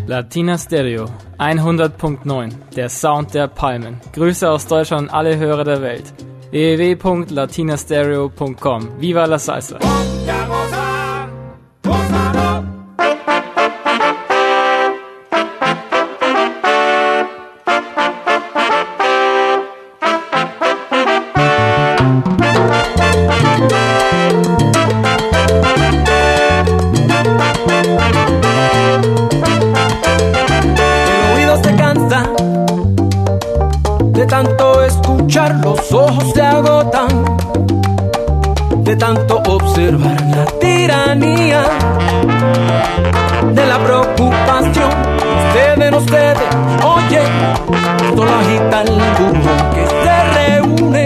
Latina Stereo 100.9, der Sound der Palmen. Grüße aus Deutschland an alle Hörer der Welt. www.latinastereo.com. Viva la salsa! Los ojos se agotan de tanto observar la tiranía de la preocupación. Ustedes, oye, solo agita el burro que se reúne.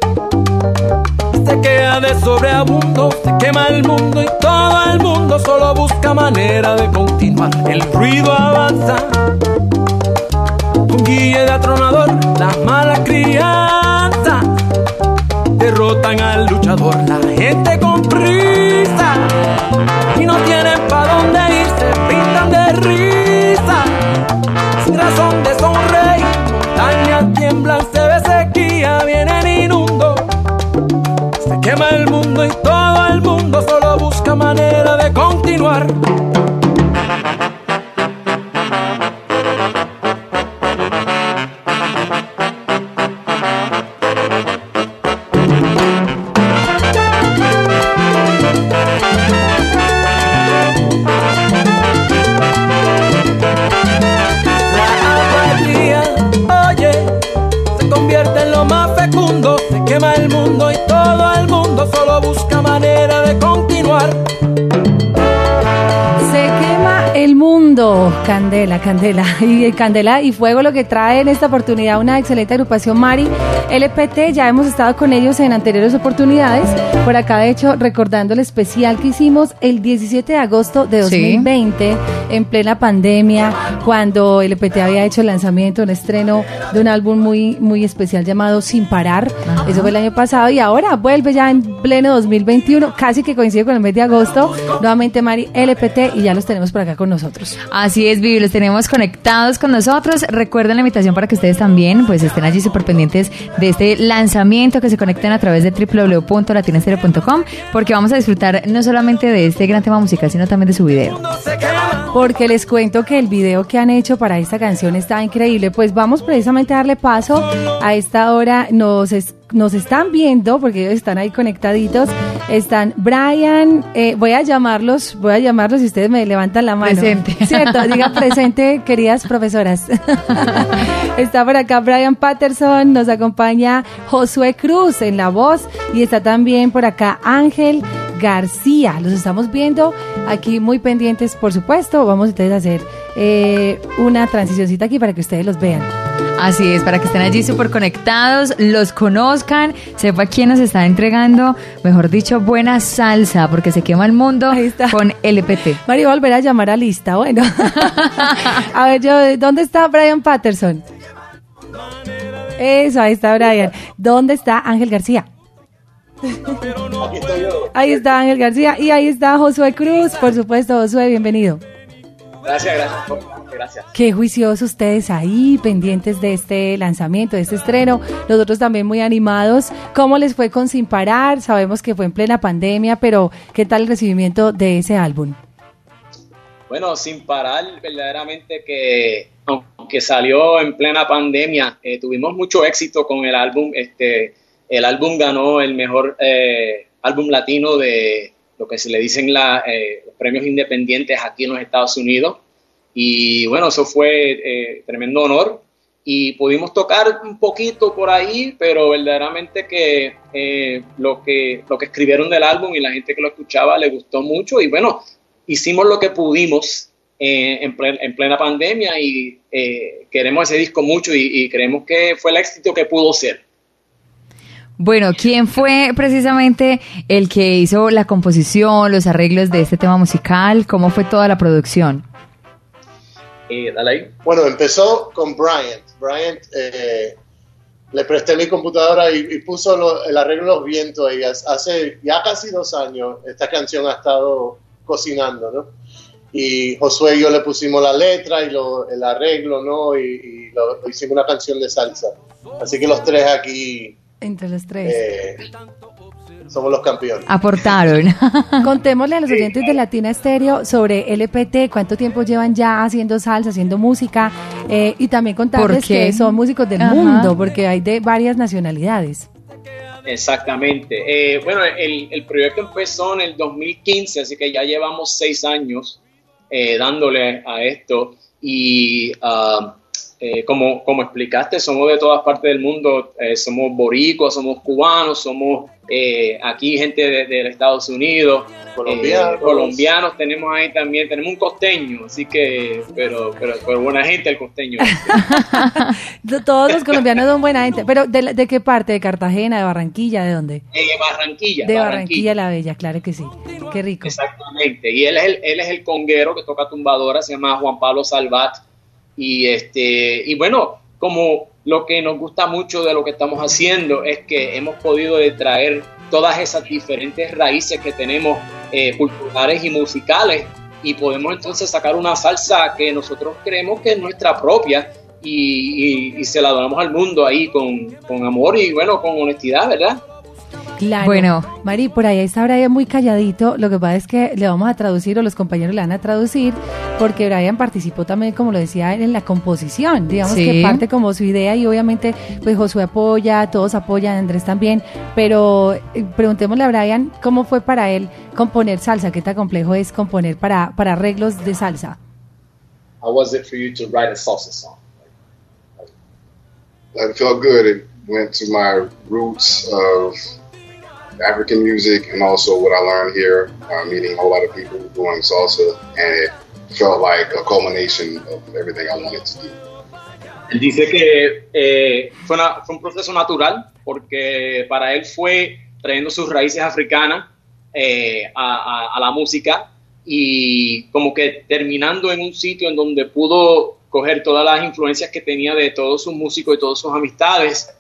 Se queda de sobreabundo, se quema el mundo y todo el mundo solo busca manera de continuar. El ruido avanza, un guille de atronador, las malas crianzas derrotan al luchador. La gente con prisa y no tienen pa' dónde ir, se pintan de risa, sin razón de sonreír. Montañas tiemblan, se ve sequía, vienen inundos, se quema el mundo y todo el mundo solo busca manera de continuar. Candela y fuego lo que trae en esta oportunidad una excelente agrupación, Mari LPT. Ya hemos estado con ellos en anteriores oportunidades. Por acá, de hecho, recordando el especial que hicimos el 17 de agosto de 2020, en plena pandemia, cuando LPT había hecho el lanzamiento, un estreno de un álbum muy especial llamado Sin Parar. Ajá. Eso fue el año pasado y ahora vuelve ya en pleno 2021, casi que coincide con el mes de agosto. Nuevamente Mari LPT y ya los tenemos por acá con nosotros. Así es, Vivi, los tenemos conectados con nosotros. Recuerden la invitación para que ustedes también pues estén allí súper pendientes de este lanzamiento, que se conecten a través de www.latinastereo.com, porque vamos a disfrutar no solamente de este gran tema musical, sino también de su video. Porque les cuento que el video que han hecho para esta canción está increíble. Pues vamos precisamente a darle paso. A esta hora nos están viendo, porque ellos están ahí conectaditos. Están Brian, voy a llamarlos y ustedes me levantan la mano. Presente. Cierto, diga presente, queridas profesoras. Está por acá Brian Patterson, nos acompaña Josué Cruz en la voz y está también por acá Ángel García. Los estamos viendo aquí muy pendientes, por supuesto. Vamos entonces a hacer una transicióncita aquí para que ustedes los vean. Así es, para que estén allí súper conectados, los conozcan, sepa quién nos está entregando, mejor dicho, buena salsa, porque se quema el mundo con LPT. Mario, volver a llamar a lista, bueno. A ver, ¿dónde está Brian Patterson? Eso, ahí está Brian. ¿Dónde está Ángel García? Aquí estoy yo. Ahí está Ángel García y ahí está Josué Cruz, por supuesto. Josué, bienvenido. Gracias. Qué juiciosos ustedes ahí, pendientes de este lanzamiento, de este estreno. Nosotros también muy animados. ¿Cómo les fue con Sin Parar? Sabemos que fue en plena pandemia, pero ¿qué tal el recibimiento de ese álbum? Bueno, Sin Parar, verdaderamente que aunque salió en plena pandemia, tuvimos mucho éxito con el álbum. El álbum ganó el mejor álbum latino de lo que se le dicen los premios independientes aquí en los Estados Unidos. Y bueno, eso fue tremendo honor. Y pudimos tocar un poquito por ahí, pero verdaderamente que lo que escribieron del álbum y la gente que lo escuchaba le gustó mucho. Y bueno, hicimos lo que pudimos en plena pandemia y queremos ese disco mucho y creemos que fue el éxito que pudo ser. Bueno, ¿quién fue precisamente el que hizo la composición, los arreglos de este tema musical? ¿Cómo fue toda la producción? Dale ahí. Bueno, empezó con Bryant. Bryant le presté mi computadora y puso el arreglo de los vientos ahí. Hace ya casi 2 años esta canción ha estado cocinando, ¿no? y Josué y yo le pusimos la letra y el arreglo, ¿no? Y lo hicimos una canción de salsa. Así que los tres aquí... Entre los tres. Somos los campeones. Aportaron. Contémosle a los oyentes de Latina Estéreo sobre LPT, cuánto tiempo llevan ya haciendo salsa, haciendo música, y también contarles que son músicos del mundo, porque hay de varias nacionalidades. Exactamente. Bueno, el proyecto empezó en el 2015, así que ya llevamos 6 años dándole a esto, y como explicaste, somos de todas partes del mundo, somos boricuas, somos cubanos, somos aquí gente de Estados Unidos, colombianos, tenemos ahí también, tenemos un costeño, así que, pero buena gente el costeño. Todos los colombianos son buena gente, pero ¿de qué parte? ¿De Cartagena, de Barranquilla, de dónde? Barranquilla. De Barranquilla la Bella, claro que sí, qué rico. Exactamente, y él es el conguero que toca tumbadora, se llama Juan Pablo Salvat, y bueno, como lo que nos gusta mucho de lo que estamos haciendo es que hemos podido traer todas esas diferentes raíces que tenemos culturales y musicales, y podemos entonces sacar una salsa que nosotros creemos que es nuestra propia y se la donamos al mundo ahí con amor y bueno, con honestidad, ¿verdad? Claro. Bueno, Mari, por ahí está Brian muy calladito. Lo que pasa es que le vamos a traducir, o los compañeros le van a traducir, porque Brian participó también, como lo decía, en la composición. Digamos que parte como su idea, y obviamente pues Josué apoya, todos apoyan, Andrés también. Pero preguntémosle a Brian cómo fue para él componer salsa, qué tan complejo es componer para arreglos de salsa. How was it for you to write a salsa song? It felt good. It went to my roots of African music and also what I learned here, meeting a whole lot of people doing salsa, and it felt like a culmination of everything I wanted to do. Él dice que fue un proceso natural, porque para él fue trayendo sus raíces africanas a la música, y como que terminando en un sitio en donde pudo coger todas las influencias que tenía de todos sus músicos y todas sus amistades,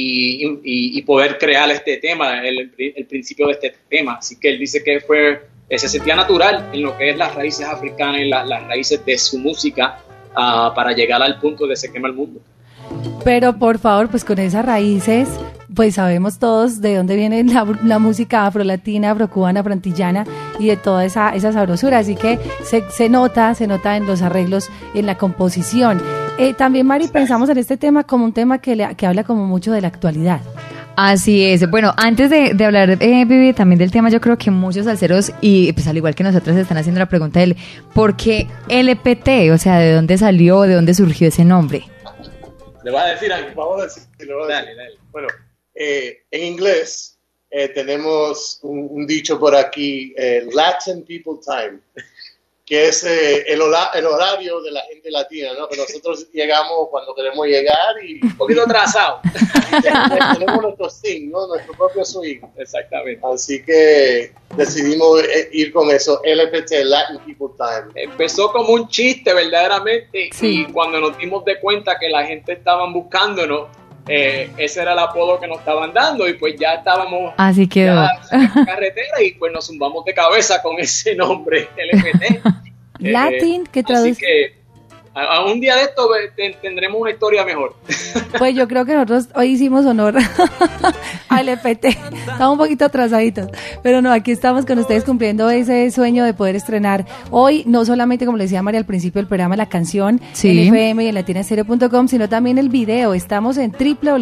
y poder crear este tema, el principio de este tema. Así que él dice que se sentía natural en lo que es las raíces africanas y las raíces de su música, para llegar al punto de Se Quema el Mundo. Pero por favor, pues con esas raíces, pues sabemos todos de dónde viene la música afrolatina, afrocubana, afroantillana, y de toda esa sabrosura. Así que se nota en los arreglos, en la composición. También, Mari, pensamos en este tema como un tema que habla como mucho de la actualidad. Así es. Bueno, antes de hablar, Vivi, también del tema, yo creo que muchos salseros, y pues al igual que nosotros, están haciendo la pregunta del ¿por qué LPT? O sea, ¿de dónde salió, de dónde surgió ese nombre? ¿Le vas a decir algo? Vamos a decirlo. Dale. Bueno, en inglés tenemos un dicho por aquí, Latin People Time, que es el horario de la gente latina, ¿no? Que nosotros llegamos cuando queremos llegar y... Un poquito atrasado. Tenemos nuestro swing, ¿no? Nuestro propio swing. Exactamente. Así que decidimos ir con eso, LPT, Latin People Time. Empezó como un chiste, verdaderamente, sí. Y cuando nos dimos de cuenta que la gente estaba buscándonos, ese era el apodo que nos estaban dando, y pues ya estábamos así quedó en la carretera, y pues nos zumbamos de cabeza con ese nombre, LPT. Latin, que traduce... Así que a un día de esto tendremos una historia mejor. Pues yo creo que nosotros hoy hicimos honor al LPT. Estamos un poquito atrasaditos, pero no, aquí estamos con ustedes cumpliendo ese sueño de poder estrenar hoy, no solamente, como le decía María al principio del programa, la canción en FM y en latinastereo.com, sino también el video. Estamos en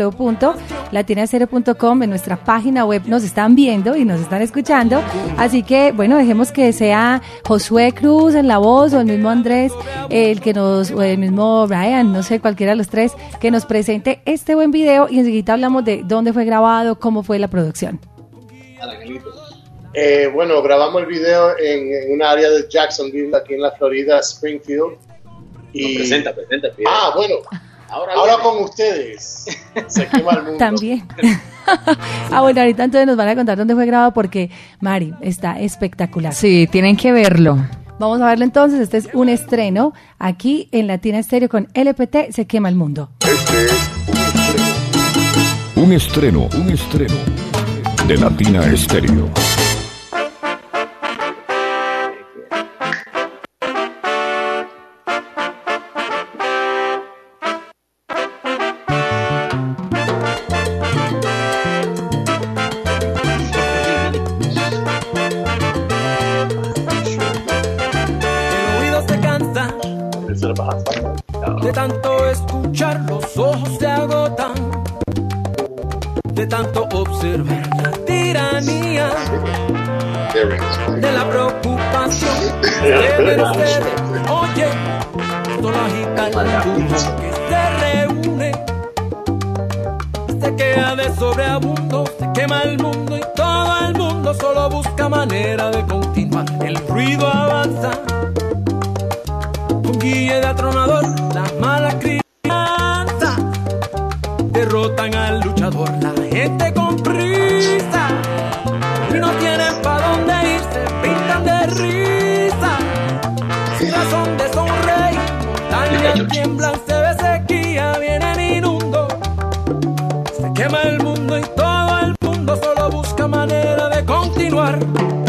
www.latinastereo.com, en nuestra página web nos están viendo y nos están escuchando, así que bueno, dejemos que sea Josué Cruz en la voz, o el mismo Andrés, o el mismo Brian, no sé, cualquiera de los tres, que nos presente este buen video, y enseguida hablamos de dónde fue grabado, cómo fue la producción. Bueno, grabamos el video en una área de Jacksonville, aquí en la Florida, Springfield. Y... Presenta. Bueno, ahora con ustedes. Se Quema el Mundo. También. Bueno, ahorita entonces nos van a contar dónde fue grabado, porque Mari, está espectacular. Sí, tienen que verlo. Vamos a verlo entonces. Este es un estreno aquí en Latina Estéreo con LPT, Se Quema el Mundo. Un estreno de Latina Estéreo. De tanto escuchar los ojos se agotan, de tanto observar la tiranía, de la preocupación de Mercedes. Oye, solo agita el mundo que se reúne, se queda de sobreabundo, se quema el mundo y todo el mundo solo busca manera de continuar. El ruido avanza, con guille de atronador, las malas crianzas derrotan al luchador, la gente con prisa y no tienen pa' dónde ir, se pintan de risa, sin razón de sonreír, montañas tiemblan, se ve sequía, vienen inundos, se quema el mundo y todo el mundo solo busca manera de continuar.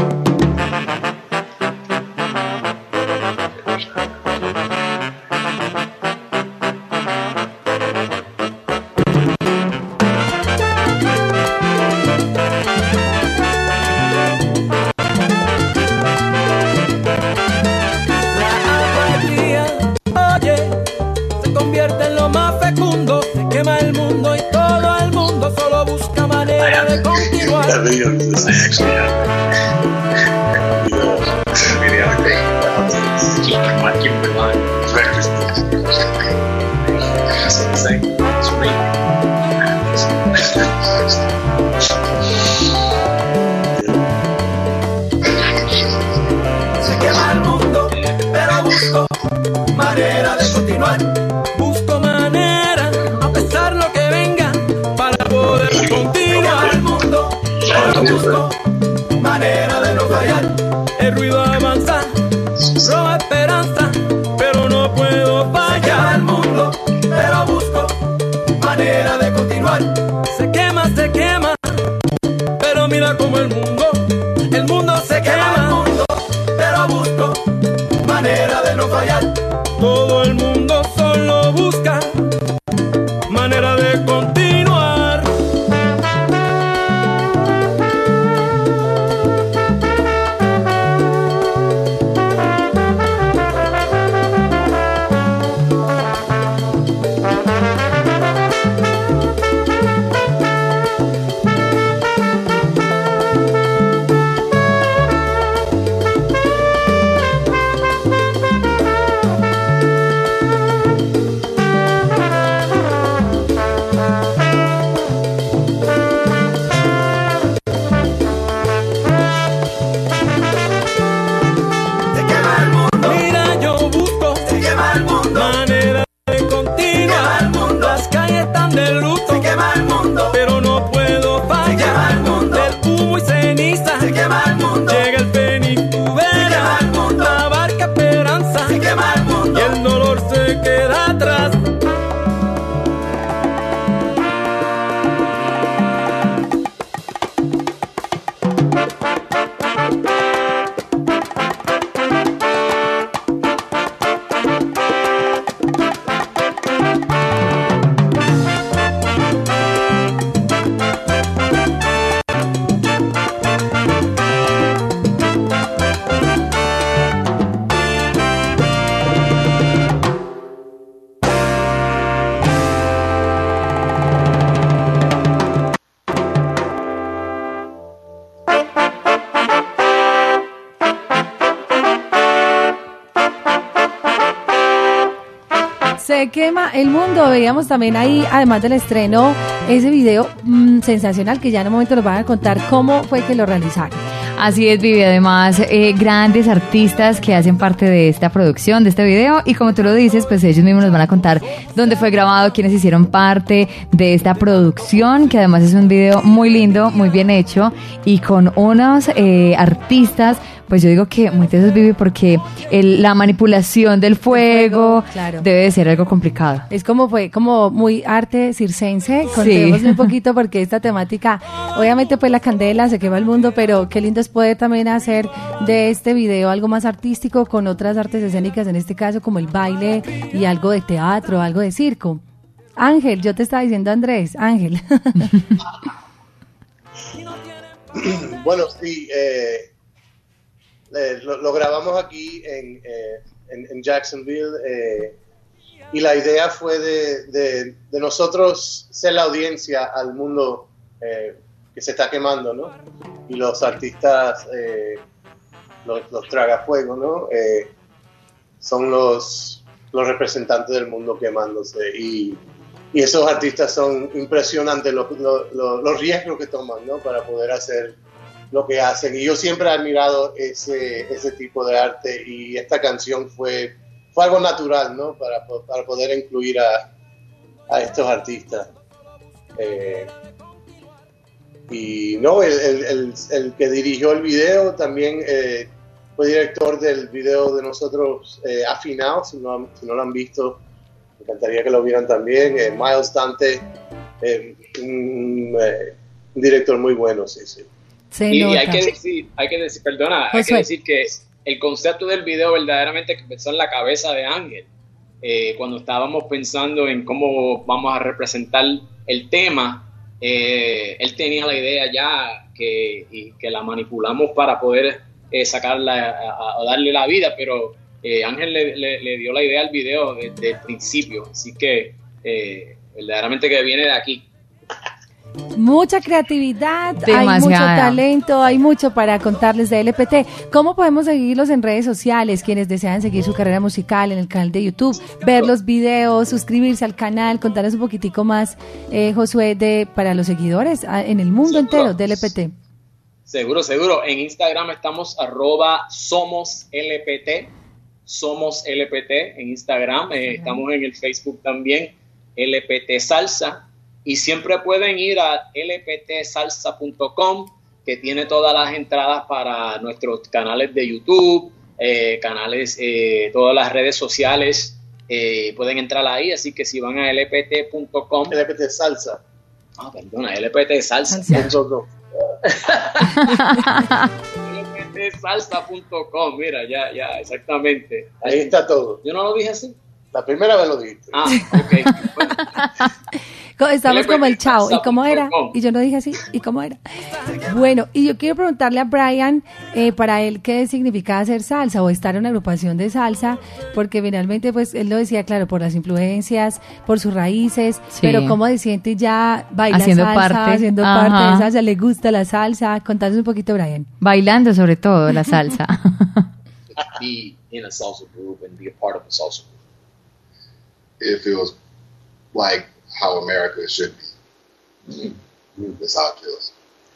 Busco manera, a pesar lo que venga, para poder continuar. El mundo, busco manera de no fallar. El ruido avanza, roba esperanza, pero no puedo fallar. El mundo, pero busco manera de continuar. Se quema, pero mira como el mundo se quema. Pero busco manera de no fallar. Todo el mundo solo busca manera de continuar. Se quema el mundo. Veíamos también ahí, además del estreno, ese video sensacional que ya en un momento nos van a contar cómo fue que lo realizaron. Así es, Vivi. Además, grandes artistas que hacen parte de esta producción, de este video. Y como tú lo dices, pues ellos mismos nos van a contar dónde fue grabado, quiénes hicieron parte de esta producción, que además es un video muy lindo, muy bien hecho y con unos artistas. Pues yo digo que muy tesos, Vivi, porque la manipulación del fuego claro, debe de ser algo complicado. Es como muy arte circense. Contemos un poquito porque esta temática, obviamente pues la candela, se quema el mundo, pero qué lindo es poder también hacer de este video algo más artístico con otras artes escénicas, en este caso como el baile y algo de teatro, algo de circo. Ángel, yo te estaba diciendo Andrés, Ángel. Bueno, sí, lo grabamos aquí en Jacksonville, y la idea fue de nosotros ser la audiencia al mundo que se está quemando, ¿no? Y los artistas, los tragafuegos, ¿no? Son los representantes del mundo quemándose, y esos artistas son impresionantes los riesgos que toman, ¿no? Para poder hacer lo que hacen, y yo siempre he admirado ese tipo de arte, y esta canción fue algo natural, ¿no? Para poder incluir a estos artistas. Y no, el que dirigió el video también fue director del video de nosotros, Afinado, si no lo han visto, me encantaría que lo vieran también. Miles Dante, un director muy bueno, sí. Y hay que decir que el concepto del video verdaderamente empezó en la cabeza de Ángel. Cuando estábamos pensando en cómo vamos a representar el tema, él tenía la idea ya que la manipulamos para poder sacarla o darle la vida, pero Ángel le dio la idea al video desde el principio, así que verdaderamente que viene de aquí. Mucha creatividad, Demasiada. Hay mucho talento, hay mucho para contarles de LPT. ¿Cómo podemos seguirlos en redes sociales? Quienes desean seguir su carrera musical en el canal de YouTube, ver los videos, suscribirse al canal, contarles un poquitico más, Josué, para los seguidores en el mundo entero de LPT. Seguro. En Instagram estamos @SomosLPT, SomosLPT en Instagram. Estamos en el Facebook también, LPT Salsa. Y siempre pueden ir a lptsalsa.com, que tiene todas las entradas para nuestros canales de YouTube, todas las redes sociales, pueden entrar ahí. Así que si van a lpt.com. LPT Salsa. lptsalsa.com. lptsalsa.com, mira, ya, exactamente. Ahí está todo. ¿Yo no lo dije así? La primera vez lo dijiste. Ok. Bueno. Estamos como el Chao, ¿y cómo era? Y yo no dije así, ¿y cómo era? Bueno, y yo quiero preguntarle a Brian, para él, ¿qué significa hacer salsa o estar en una agrupación de salsa? Porque finalmente, pues, él lo decía, claro, por las influencias, por sus raíces, sí. Pero ¿cómo se siente ya baila haciendo parte de salsa? ¿Le gusta la salsa? Contanos un poquito, Brian. Bailando, sobre todo, la salsa. Be in a salsa group and be a part of a salsa group. It feels like how America should be. That's how it feels.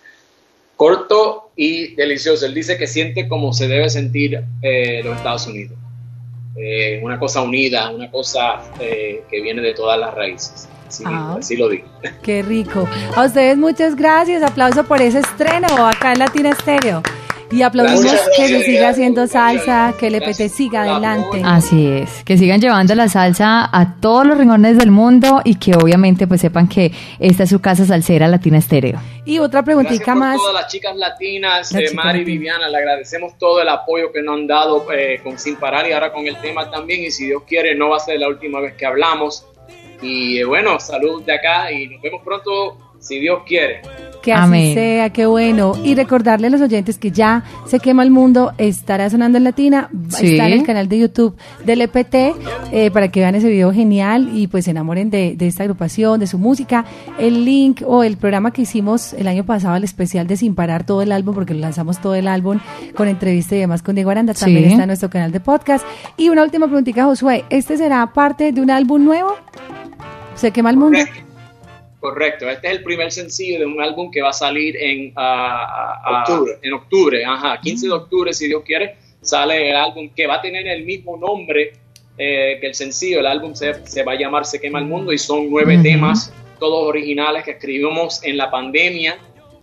Corto y delicioso. Él dice que siente como se debe sentir los Estados Unidos. Una cosa unida, una cosa que viene de todas las raíces. Así lo digo. Qué rico. A ustedes muchas gracias. Aplauso por ese estreno acá en Latina Estéreo. Y aplaudimos que se siga haciendo salsa, que el LPT siga adelante. Así es, que sigan llevando la salsa a todos los rincones del mundo y que obviamente pues sepan que esta es su casa salsera Latina Estéreo. Y otra preguntita más. Gracias por todas las chicas latinas, Mari y Viviana, le agradecemos todo el apoyo que nos han dado con Sin Parar y ahora con el tema también, y si Dios quiere no va a ser la última vez que hablamos. Y bueno, salud de acá y nos vemos pronto si Dios quiere. Que así Amén. Sea, qué bueno. Y recordarle a los oyentes que ya Se Quema el Mundo estará sonando en Latina, sí. Está en el canal de YouTube del EPT, para que vean ese video genial y pues se enamoren de esta agrupación, de su música. El link o el programa que hicimos el año pasado, el especial de Sin Parar, todo el álbum, porque lo lanzamos todo el álbum con entrevista y demás con Diego Aranda, también está en nuestro canal de podcast. Y una última preguntita, Josué, ¿este será parte de un álbum nuevo? ¿Se Quema el Mundo? Correcto, este es el primer sencillo de un álbum que va a salir en octubre, 15 de octubre, si Dios quiere, sale el álbum que va a tener el mismo nombre que el sencillo. El álbum se va a llamar Se Quema el Mundo y son 9 temas, todos originales que escribimos en la pandemia,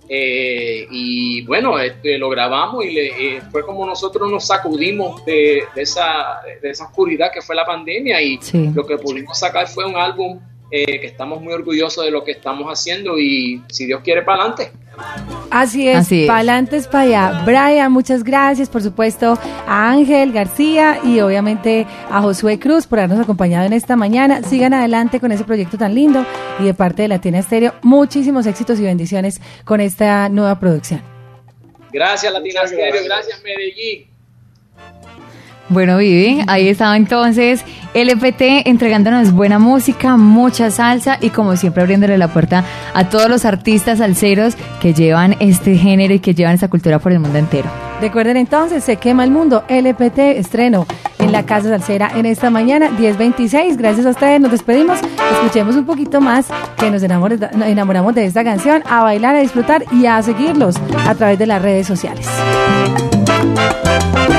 y bueno, lo grabamos y fue como nosotros nos sacudimos de esa oscuridad que fue la pandemia y lo que pudimos sacar fue un álbum que estamos muy orgullosos de lo que estamos haciendo y si Dios quiere, para adelante. Así es, para adelante es para allá. Brian, muchas gracias, por supuesto, a Ángel García y obviamente a Josué Cruz por habernos acompañado en esta mañana. Sigan adelante con ese proyecto tan lindo y de parte de Latina Estéreo, muchísimos éxitos y bendiciones con esta nueva producción. Gracias, Latina Estéreo, gracias, Medellín. Bueno, Vivi, ahí estaba entonces LPT entregándonos buena música, mucha salsa y como siempre abriéndole la puerta a todos los artistas salseros que llevan este género y que llevan esta cultura por el mundo entero. Recuerden entonces, Se Quema el Mundo, LPT, estreno en la Casa Salsera en esta mañana, 10:26. Gracias a ustedes, nos despedimos. Escuchemos un poquito más, que nos enamoramos de esta canción, a bailar, a disfrutar y a seguirlos a través de las redes sociales.